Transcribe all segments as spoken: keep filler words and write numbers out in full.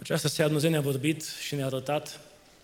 Această seară Dumnezeu ne-a vorbit și ne-a arătat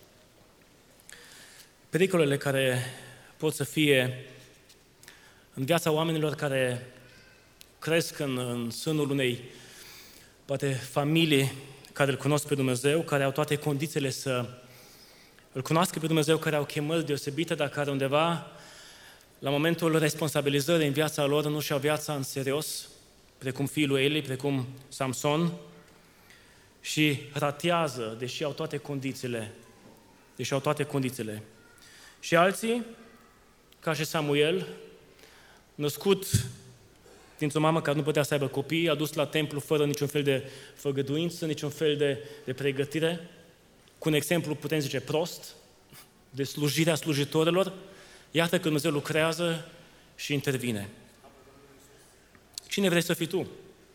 pericolele care pot să fie în viața oamenilor care cresc în, în sânul unei, poate, familii care îl cunosc pe Dumnezeu, care au toate condițiile să îl cunoască pe Dumnezeu, care au chemări deosebite, dar care undeva, la momentul responsabilizării în viața lor, nu și-au viața în serios, precum fiul lui Eli, precum Samson, și ratează, deși au toate condițiile, deși au toate condițiile. Și alții, ca și Samuel, născut dintr-o mamă care nu putea să aibă copii, adus la templu fără niciun fel de făgăduință, niciun fel de, de pregătire, cu un exemplu, putem zice, prost, de slujirea slujitorilor. Iată că Dumnezeu lucrează și intervine. Cine vrei să fii tu?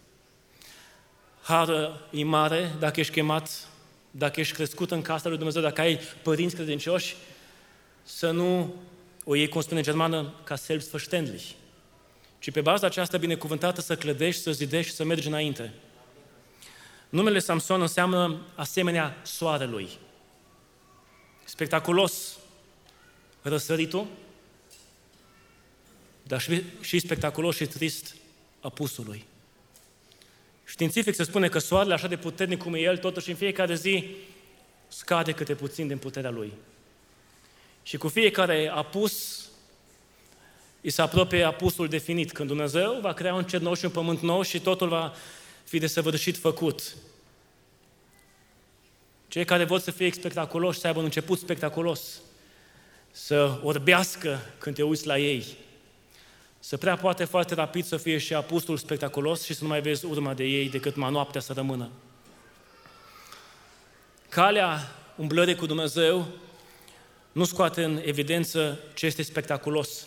Harul e mare dacă ești chemat, dacă ești crescut în casa lui Dumnezeu, dacă ai părinți credincioși, să nu o iei, cum spune în germană, ca selbstverständlich, ci pe baza aceasta binecuvântată să clădești, să zidești și să mergi înainte. Numele Samson înseamnă asemenea soarelui. Spectaculos răsăritul, dar și, și spectaculos și trist apusului. Științific se spune că soarele, așa de puternic cum e el, totuși în fiecare zi scade câte puțin din puterea lui. Și cu fiecare apus îi se apropie apusul definit, când Dumnezeu va crea un cer nou și un pământ nou și totul va fi desăvârșit făcut. Cei care vor să fie spectaculoși, să aibă un început spectaculos, să orbească când te uiți la ei, să prea poate foarte rapid să fie și apusul spectaculos și să nu mai vezi urma de ei decât ma noaptea să rămână. Calea umblării cu Dumnezeu nu scoate în evidență ce este spectaculos,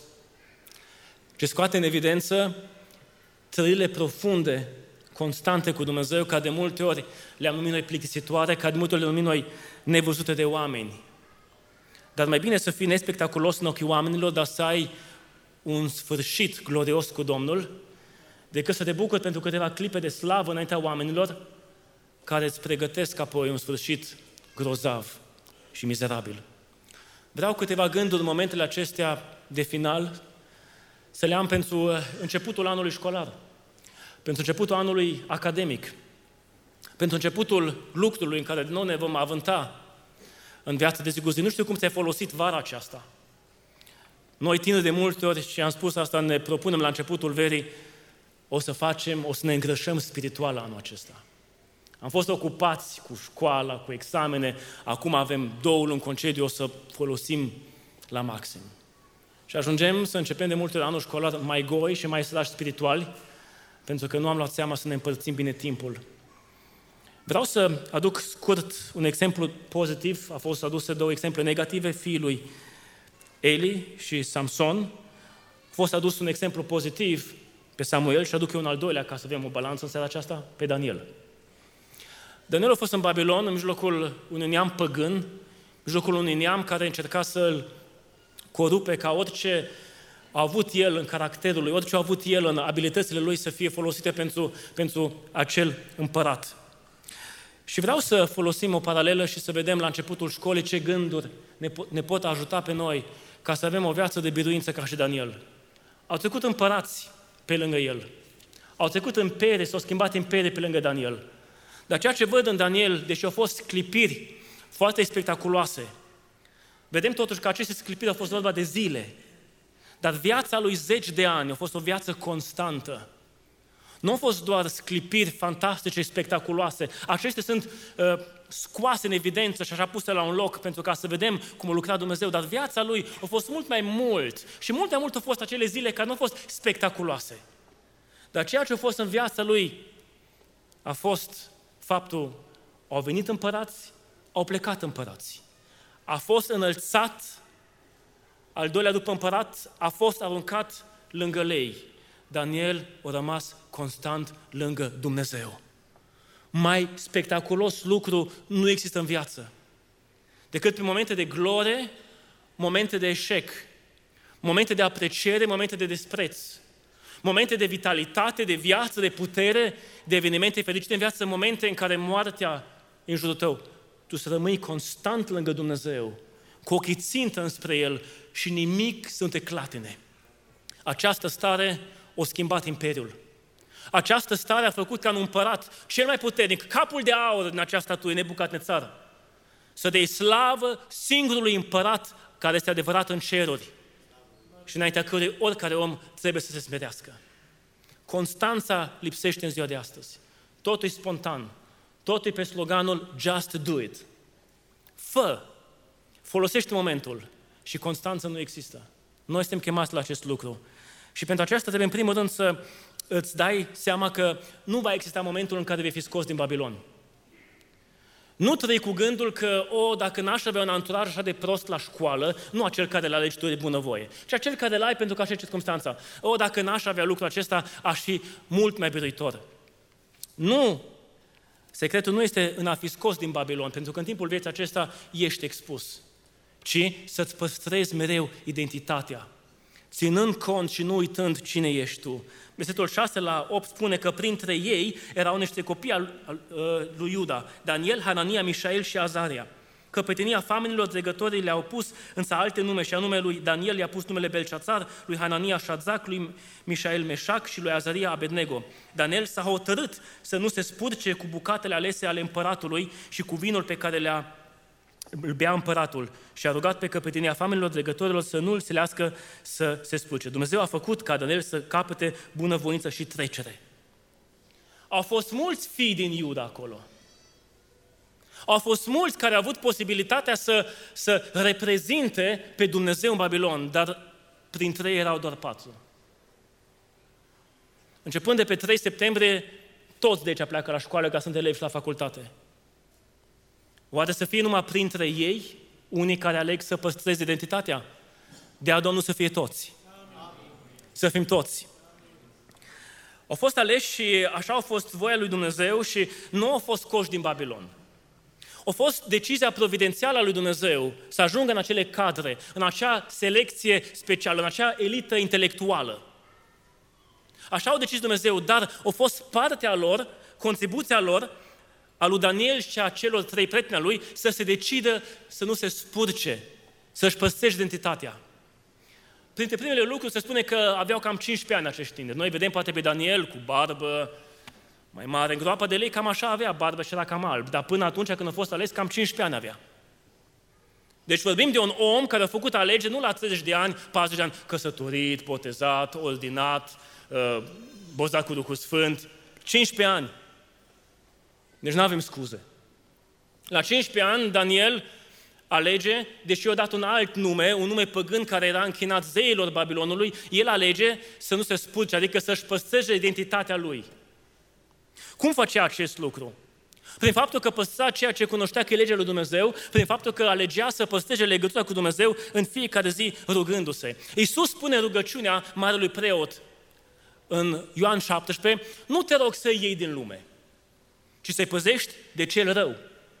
ci scoate în evidență trăirile profunde, constante cu Dumnezeu, ca de multe ori le-am numit noi plictisitoare, ca de multe ori le-am numit noi nevăzute de oameni. Dar mai bine să fii nespectaculos în ochii oamenilor, dar să ai un sfârșit glorios cu Domnul, decât să te bucuri pentru câteva clipe de slavă înaintea oamenilor care îți pregătesc apoi un sfârșit grozav și mizerabil. Vreau câteva gânduri în momentele acestea de final să le am pentru începutul anului școlar, pentru începutul anului academic, pentru începutul lucrului în care din nou ne vom avânta în viața de zi cu zi. Nu știu cum ți-ai folosit vara aceasta. Noi, tineri, de multe ori, și am spus asta, ne propunem la începutul verii, o să facem, o să ne îngrășăm spiritual anul acesta. Am fost ocupați cu școala, cu examene, acum avem două luni concediu, o să folosim la maxim. Și ajungem să începem de multe ori anul școlar mai goi și mai sărași spirituali, pentru că nu am luat seama să ne împărțim bine timpul. Vreau să aduc scurt un exemplu pozitiv, a fost aduse două exemple negative, fiii lui Eli și Samson. A fost adus un exemplu pozitiv pe Samuel și aduc eu un al doilea ca să avem o balanță în seara aceasta, pe Daniel. Daniel a fost în Babilon, în mijlocul unui neam păgân, în mijlocul unui neam care încerca să-l corupe ca orice a avut el în caracterul lui, orice a avut el în abilitățile lui să fie folosite pentru, pentru acel împărat. Și vreau să folosim o paralelă și să vedem la începutul școlii ce gânduri ne, po- ne pot ajuta pe noi ca să avem o viață de biruință ca și Daniel. Au trecut împărați pe lângă el. Au trecut imperi, s-au schimbat imperii pe lângă Daniel. Dar ceea ce văd în Daniel, deși au fost clipiri foarte spectaculoase, vedem totuși că aceste clipiri au fost vorba de zile. Dar viața lui zeci de ani a fost o viață constantă. Nu au fost doar sclipiri fantastice, spectaculoase. Acestea sunt uh, scoase în evidență și așa puse la un loc pentru ca să vedem cum a lucrat Dumnezeu. Dar viața lui a fost mult mai mult. Și mult mai mult au fost acele zile care nu au fost spectaculoase. Dar ceea ce a fost în viața lui a fost faptul, au venit împărați, au plecat împărați. A fost înălțat, al doilea după împărat, a fost aruncat lângă lei. Daniel a rămas constant lângă Dumnezeu. Mai spectaculos lucru nu există în viață decât prin momente de glorie, momente de eșec, momente de apreciere, momente de despreț, momente de vitalitate, de viață, de putere, de evenimente fericite în viață, momente în care moartea în jurul tău, tu să rămâi constant lângă Dumnezeu, cu ochii țintă înspre El și nimic să nu te clatine. Această stare o schimbat imperiul. Această stare a făcut ca un împărat cel mai puternic, capul de aur din această statuie, Nebucadnețar, să dea slavă singurului împărat care este adevărat în ceruri și înaintea cărui oricare om trebuie să se smerească. Constanța lipsește în ziua de astăzi. Totul e spontan. Totul e pe sloganul Just do it. Fă, folosește momentul și constanță nu există. Noi suntem chemați la acest lucru. Și pentru aceasta trebuie în primul rând să îți dai seama că nu va exista momentul în care vei fi scos din Babilon. Nu trăi cu gândul că, o, dacă n-aș avea un anturaj așa de prost la școală, nu acel care l-alegi tu de bunăvoie, ci acel care l-ai pentru că așa e circumstanța. O, dacă n-aș avea lucrul acesta, aș fi mult mai biruitor. Nu! Secretul nu este în a fi scos din Babilon, pentru că în timpul vieții acesta ești expus, ci să-ți păstrezi mereu identitatea, ținând cont și nu uitând cine ești tu. Versetul șase la opt spune că printre ei erau niște copii al, al, lui Iuda, Daniel, Hanania, Mișael și Azaria. Căpetenia familiilor dregătorii le-au pus însă alte nume, și anume lui Daniel i-a pus numele Belșațar, lui Hanania Șadzac, lui Mișael Meșac și lui Azaria Abednego. Daniel s-a hotărât să nu se spurce cu bucatele alese ale împăratului și cu vinul pe care le-a îl bea împăratul și a rugat pe căpetenia familiilor dregătorilor să nu îl silească să se spulce. Dumnezeu a făcut ca Daniel să capete bunăvoință și trecere. Au fost mulți fii din Iuda acolo. Au fost mulți care au avut posibilitatea să, să reprezinte pe Dumnezeu în Babilon, dar printre ei erau doar patru. Începând de pe trei septembrie, toți de aici pleacă la școală ca sunt elevi și la facultate. Oare să fie numai printre ei unii care aleg să păstreze identitatea? Dea Domnul să fie toți. Să fim toți. Au fost aleși și așa a fost voia lui Dumnezeu și nu au fost scoși din Babilon. A fost decizia providențială a lui Dumnezeu să ajungă în acele cadre, în acea selecție specială, în acea elită intelectuală. Așa au decis Dumnezeu, dar a fost partea lor, contribuția lor, a lui Daniel și a celor trei prieteni ai lui, să se decidă să nu se spurce, să-și păstreze identitatea. Printre primele lucruri se spune că aveau cam cincisprezece ani acești tineri. Noi vedem poate pe Daniel cu barbă mai mare, în groapa de lei cam așa avea barbă și era cam alb, dar până atunci când a fost ales cam cincisprezece ani avea. Deci vorbim de un om care a făcut alegeri nu la treizeci de ani, patruzeci de ani, căsătorit, botezat, ordinat, bozat cu Duhul Sfânt, cincisprezece ani. Deci nu avem scuze. La cincisprezece ani, Daniel alege, deși i-a dat un alt nume, un nume păgân care era închinat zeilor Babilonului, el alege să nu se spulce, adică să-și păstreze identitatea lui. Cum făcea acest lucru? Prin faptul că păstra ceea ce cunoștea că e legea lui Dumnezeu, prin faptul că alegea să păstreze legătura cu Dumnezeu în fiecare zi rugându-se. Iisus spune rugăciunea marelui preot în Ioan șaptesprezece, nu te rog să iei din lume, ci să-i păzești de cel rău.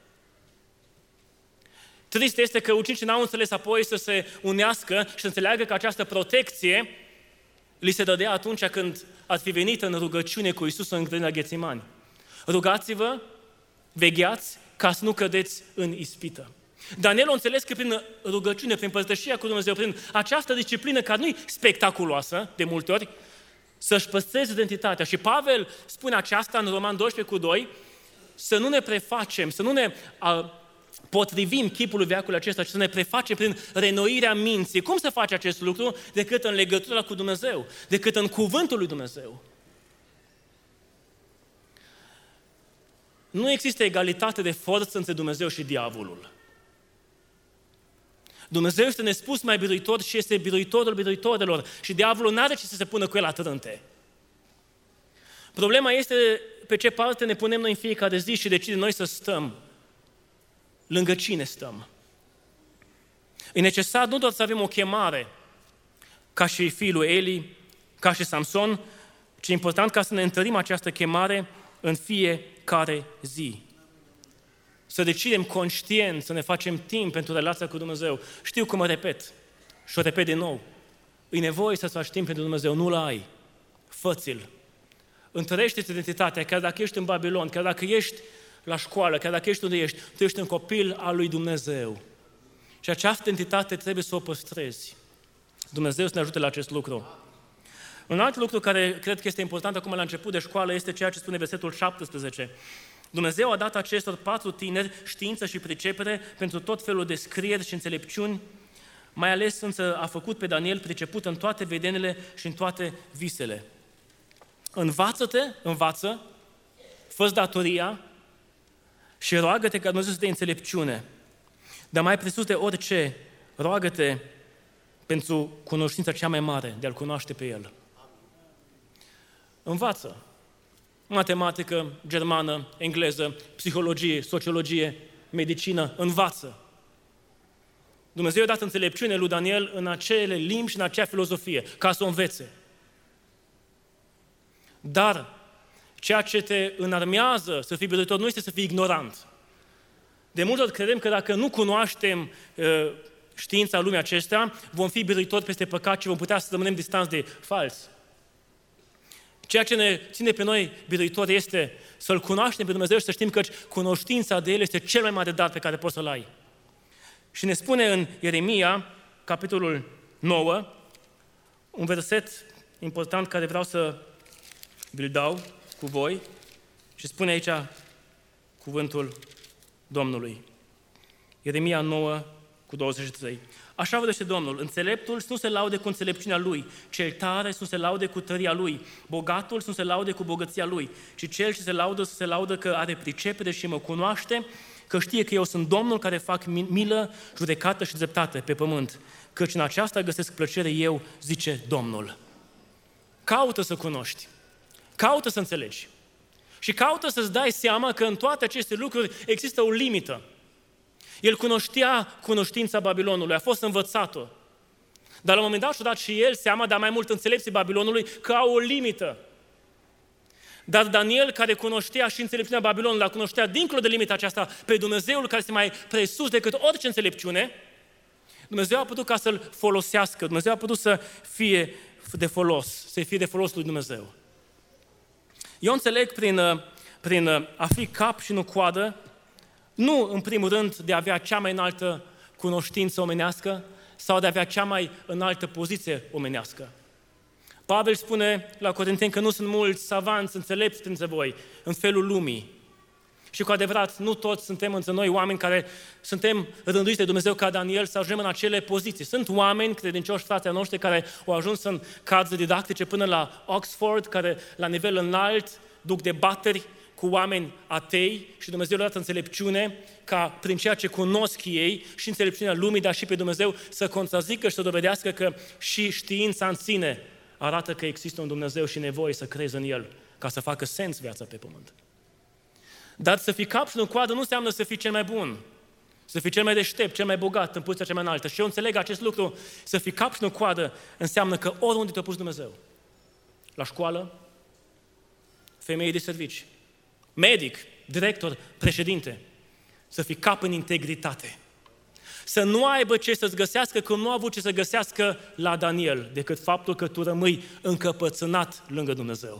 Trist este că ucenicii n-au înțeles apoi să se unească și să înțeleagă că această protecție li se dădea atunci când ați fi venit în rugăciune cu Iisus în grădina Ghețimani. Rugați-vă, vegheați, ca să nu cădeți în ispită. Daniel a înțeles că prin rugăciune, prin părtășia cu Dumnezeu, prin această disciplină care nu e spectaculoasă de multe ori, să-și păstreze identitatea. Și Pavel spune aceasta în Roman doisprezece cu doi, să nu ne prefacem, să nu ne a, potrivim chipului veacului acesta, ci să ne prefacem prin renoirea minții. Cum să faci acest lucru? Decât în legătura cu Dumnezeu, decât în cuvântul lui Dumnezeu. Nu există egalitate de forță între Dumnezeu și diavolul. Dumnezeu este nespus mai biruitor și este biruitorul biruitorilor și diavolul n-are ce să se pună cu el la trânte. Problema este pe ce parte ne punem noi în fiecare zi și decidem noi să stăm. Lângă cine stăm? E necesar nu doar să avem o chemare, ca și fiul lui Eli, ca și Samson, ci e important ca să ne întărim această chemare în fiecare zi. Să decidem conștient, să ne facem timp pentru relația cu Dumnezeu. Știu că mă repet și o repet din nou. E nevoie să-ți faci timp pentru Dumnezeu, nu-l ai. Fă-ți-l. Întărește-ți identitatea, chiar dacă ești în Babilon, chiar dacă ești la școală, chiar dacă ești unde ești, tu ești un copil al lui Dumnezeu. Și această identitate trebuie să o păstrezi. Dumnezeu să ne ajute la acest lucru. Un alt lucru care cred că este important acum la început de școală este ceea ce spune versetul șaptesprezece. Dumnezeu a dat acestor patru tineri știință și pricepere pentru tot felul de scrieri și înțelepciuni, mai ales însă a făcut pe Daniel priceput în toate vedenile și în toate visele. Învață-te, învață, fă-ți datoria și roagă-te ca Dumnezeu să dea înțelepciune. Dar mai presus de orice, roagă-te pentru cunoștința cea mai mare, de a-L cunoaște pe El. Învață matematică, germană, engleză, psihologie, sociologie, medicină, învață. Dumnezeu a dat înțelepciune lui Daniel în acele limbi și în acea filozofie, ca să o învețe. Dar ceea ce te înarmează să fii biruitor nu este să fii ignorant. De multe ori credem că dacă nu cunoaștem uh, știința lumii acestea, vom fi biruitori peste păcat și vom putea să rămânem distanți de fals. Ceea ce ne ține pe noi biruitori este să-L cunoaștem pe Dumnezeu și să știm că cunoștința de El este cel mai mare dar pe care poți să-L ai. Și ne spune în Ieremia, capitolul nouă, un verset important care vreau să vi-l dau cu voi și spune aici cuvântul Domnului. Ieremia nouă cu douăzeci și trei. Așa vorbește Domnul, înțeleptul să nu se laude cu înțelepciunea lui, cel tare să nu se laude cu tăria lui, bogatul să nu se laude cu bogăția lui, ci cel ce se laudă să se laudă că are pricepere și mă cunoaște, că știe că eu sunt Domnul care fac milă, judecată și dreptate pe pământ, căci în aceasta găsesc plăcere eu, zice Domnul. Caută să cunoști, caută să înțelegi și caută să-ți dai seama că în toate aceste lucruri există o limită. El cunoștea cunoștința Babilonului, a fost învățat-o. Dar la un moment dat și-a dat și el seama, dar mai mult înțelepții Babilonului, că au o limită. Dar Daniel, care cunoștea și înțelepciunea Babilonului, la cunoștea dincolo de limita aceasta pe Dumnezeul care este mai presus decât orice înțelepciune, Dumnezeu a putut ca să-l folosească, Dumnezeu a putut să fie de folos, să fie de folos lui Dumnezeu. Eu înțeleg prin, prin a fi cap și nu coadă, nu în primul rând de a avea cea mai înaltă cunoștință omenească sau de a avea cea mai înaltă poziție omenească. Pavel spune la Corinteni că nu sunt mulți savanți, înțelepți printre voi, în felul lumii. Și cu adevărat, nu toți suntem între noi oameni care suntem rânduiți de Dumnezeu ca Daniel să ajungem în acele poziții. Sunt oameni credincioși, frații noștri, care au ajuns în cadre didactice până la Oxford, care la nivel înalt duc debateri cu oameni atei și Dumnezeu le-a dat înțelepciune ca prin ceea ce cunosc ei și înțelepciunea lumii, dar și pe Dumnezeu să contrazică și să dovedească că și știința în sine arată că există un Dumnezeu și nevoie să crezi în El ca să facă sens viața pe pământ. Dar să fii cap și nu coadă nu înseamnă să fii cel mai bun, să fii cel mai deștept, cel mai bogat, în poziția cea mai înaltă. Și eu înțeleg acest lucru, să fii cap și nu coadă înseamnă că oriunde te-a pus Dumnezeu, la școală, femeie de servici, medic, director, președinte, să fii cap în integritate. Să nu aibă ce să-ți găsească, cum nu a avut ce să găsească la Daniel, decât faptul că tu rămâi încăpățânat lângă Dumnezeu.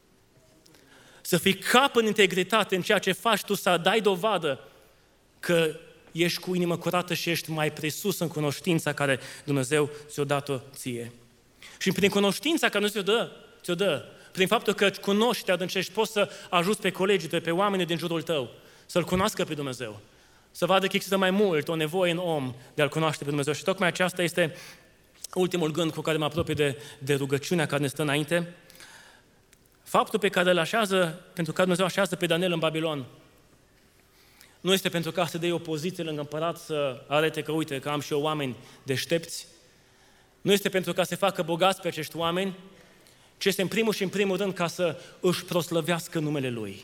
Să fii cap în integritate în ceea ce faci tu, să dai dovadă că ești cu inimă curată și ești mai presus în cunoștința care Dumnezeu ți-o dat-o ție. Și prin cunoștința care Dumnezeu ți-o dă, ți-o dă, prin faptul că cunoști, te adâncești, poți să ajuți pe colegii tăi, pe oamenii din jurul tău, să-L cunoască pe Dumnezeu, să vadă că există mai mult o nevoie în om de a-L cunoaște pe Dumnezeu. Și tocmai aceasta este ultimul gând cu care mă apropie de, de rugăciunea care ne stă înainte. Faptul pe care îl așează, pentru că Dumnezeu așează pe Daniel în Babilon, nu este pentru ca să dea o poziție lângă împărat, să arate că, uite, că am și eu oameni deștepți. Nu este pentru ca să facă bogați pe acești oameni, ci este în primul și în primul rând ca să își proslăvească numele Lui.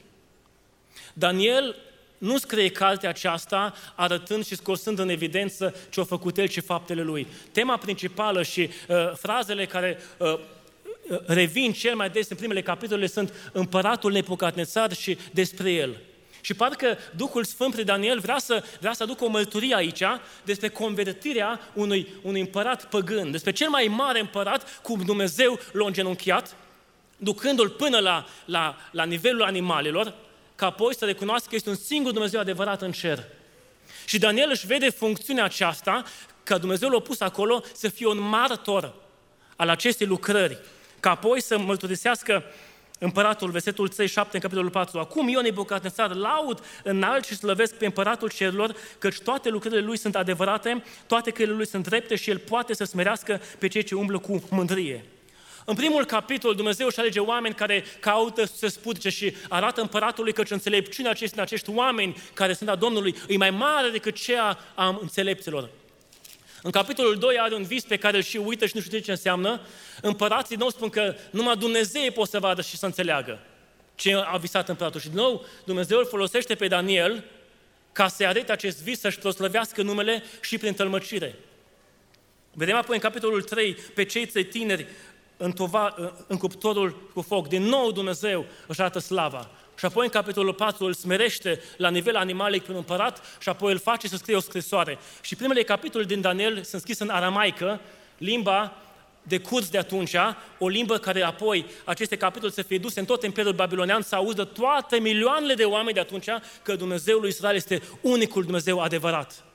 Daniel nu scrie cartea aceasta arătând și scosând în evidență ce a făcut el și faptele lui. Tema principală și uh, frazele care uh, revin cel mai des în primele capitole sunt împăratul Nebucadnețar și despre el. Și parcă Duhul Sfânt prin Daniel vrea să, vrea să aducă o mărturie aici despre convertirea unui, unui împărat păgân, despre cel mai mare împărat cum Dumnezeu l-a îngenunchiat, ducându-l până la, la, la nivelul animalelor, ca apoi să recunoască că este un singur Dumnezeu adevărat în cer. Și Daniel își vede funcțiunea aceasta, că Dumnezeu l-a pus acolo să fie un martor al acestei lucrări, ca apoi să mărturisească împăratul, versetul treizeci și șapte în capitolul patru. Acum eu, Nebucadnețar, laud, înalt și slăvesc pe împăratul cerurilor, căci toate lucrările lui sunt adevărate, toate căile lui sunt drepte și el poate să smerească pe cei ce umblă cu mândrie. În primul capitol, Dumnezeu își alege oameni care caută să se spudece și arată împăratului căci înțelepciunea acești, acești oameni care sunt a Domnului e mai mare decât cea a înțelepților. În capitolul doi are un vis pe care îl și uită și nu știu ce înseamnă. Împărații nou spun că numai Dumnezeu poate să vadă și să înțeleagă ce a visat împăratul. Și din nou Dumnezeu îl folosește pe Daniel ca să-i arete acest vis, să-și proslăvească numele și prin tălmăcire. Vedem apoi în capitolul trei pe cei trei tineri în, tova, în cuptorul cu foc. Din nou Dumnezeu își arată slava. Și apoi în capitolul patru îl smerește la nivel animalic prin împărat și apoi îl face să scrie o scrisoare. Și primele capitole din Daniel sunt scrise în aramaică, limba de curs de atunci, o limbă care apoi aceste capitole să fie duse în tot Imperiul Babilonian, să auză toate milioanele de oameni de atunci că Dumnezeul lui Israel este unicul Dumnezeu adevărat.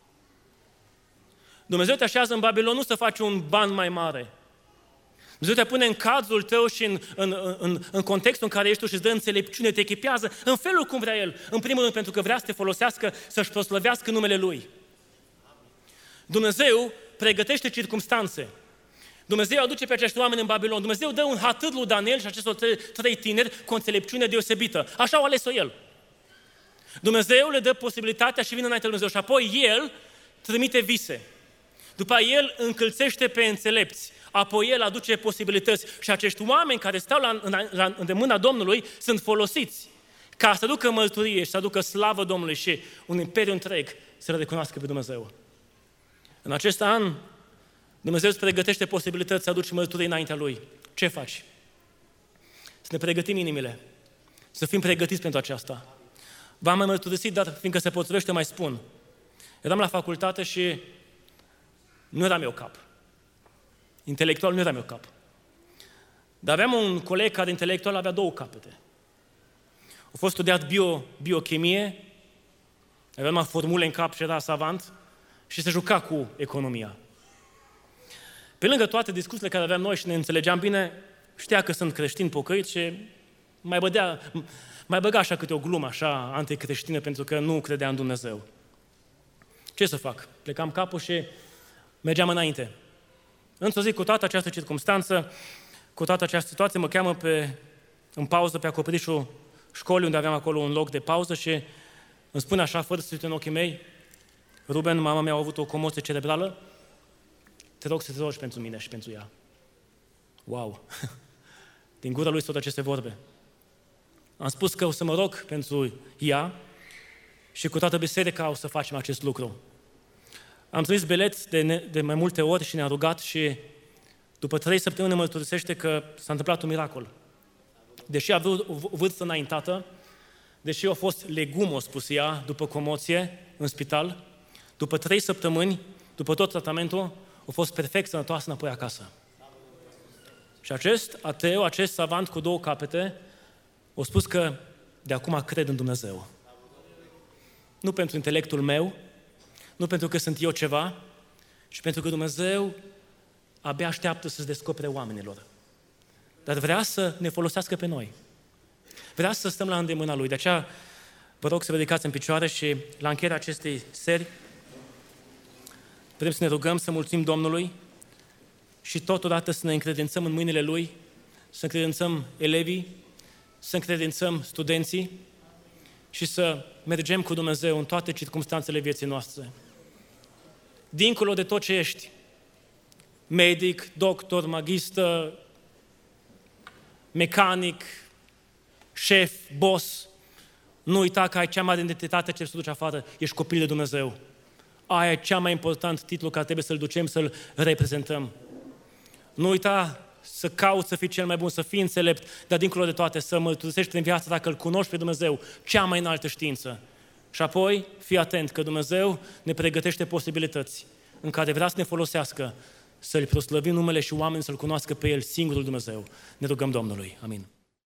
Dumnezeu te așează în Babilon nu să faci un ban mai mare. Dumnezeu te pune în cadrul tău și în, în, în, în contextul în care ești tu și îți dă înțelepciune, te echipează în felul cum vrea El. În primul rând pentru că vrea să te folosească, să-și proslăvească numele Lui. Dumnezeu pregătește circumstanțe. Dumnezeu aduce pe acești oameni în Babilon. Dumnezeu dă un hatâr lui Daniel și acestor trei, trei tineri cu o înțelepciune deosebită. Așa au ales-o El. Dumnezeu le dă posibilitatea și vine înainte lui Dumnezeu și apoi El trimite vise. După aia El încălțește pe înțelepți. Apoi El aduce posibilități și acești oameni care stau la, la, la îndemâna Domnului sunt folosiți ca să aducă mărturie și să aducă slavă Domnului și un imperiu întreg să le recunoască pe Dumnezeu. În acest an, Dumnezeu îți pregătește posibilități să aduci mărturie înaintea Lui. Ce faci? Să ne pregătim inimile, să fim pregătiți pentru aceasta. V-am mai mărturisit, dar fiindcă se potrivește, mai spun. Eram la facultate și nu era meu cap. Intelectual nu era meu cap. Dar aveam un coleg care intelectual avea două capete. A fost studiat bio, biochimie, avea numai formule în cap și era savant și se juca cu economia. Pe lângă toate discuțiile care aveam noi și ne înțelegeam bine, știa că sunt creștin pocăit și mai, bădea, mai băga așa câte o glumă așa anticreștină pentru că nu credea în Dumnezeu. Ce să fac? Plecam capul și mergeam înainte. Într-o zi, cu toată această circumstanță, cu toată această situație, mă cheamă pe, în pauză pe acoperișul școlii, unde aveam acolo un loc de pauză și îmi spune așa, fără să uite în ochii mei, Ruben, mama mea a avut o comoție cerebrală, te rog să te rogi pentru mine și pentru ea. Wow! Din gura lui sunt aceste vorbe. Am spus că o să mă rog pentru ea și cu toată biserica o să facem acest lucru. Am trimis bilet de, ne, de mai multe ori și ne-a rugat și după trei săptămâni ne mărturisește că s-a întâmplat un miracol. Deși a avut o vârstă înaintată, deși a fost legum, o spus ea, după comoție în spital, după trei săptămâni, după tot tratamentul, a fost perfect sănătoasă înapoi acasă. Și acest ateu, acest savant cu două capete, a spus că de acum cred în Dumnezeu. Nu pentru intelectul meu, nu pentru că sunt eu ceva, ci pentru că Dumnezeu abia așteaptă să-ți descopere oamenilor. Dar vrea să ne folosească pe noi. Vrea să stăm la îndemâna Lui. De aceea vă rog să vă ridicați în picioare și la încheierea acestei seri vrem să ne rugăm, să mulțumim Domnului și totodată să ne încredințăm în mâinile Lui, să încredințăm elevii, să încredințăm studenții și să mergem cu Dumnezeu în toate circumstanțele vieții noastre. Dincolo de tot ce ești, medic, doctor, magister, mecanic, șef, boss, nu uita că ai cea mai mare identitate ce să duci afară, ești copil de Dumnezeu. Aia e cea mai important titlu care trebuie să-l ducem, să-l reprezentăm. Nu uita să cauți să fii cel mai bun, să fii înțelept, dar dincolo de toate să mărturisești prin viața ta că îl cunoști pe Dumnezeu, cea mai înaltă știință. Și apoi, fii atent că Dumnezeu ne pregătește posibilități în care vrea să ne folosească, să-L proslăvim numele și oamenii să-L cunoască pe El, singurul Dumnezeu. Ne rugăm Domnului. Amin.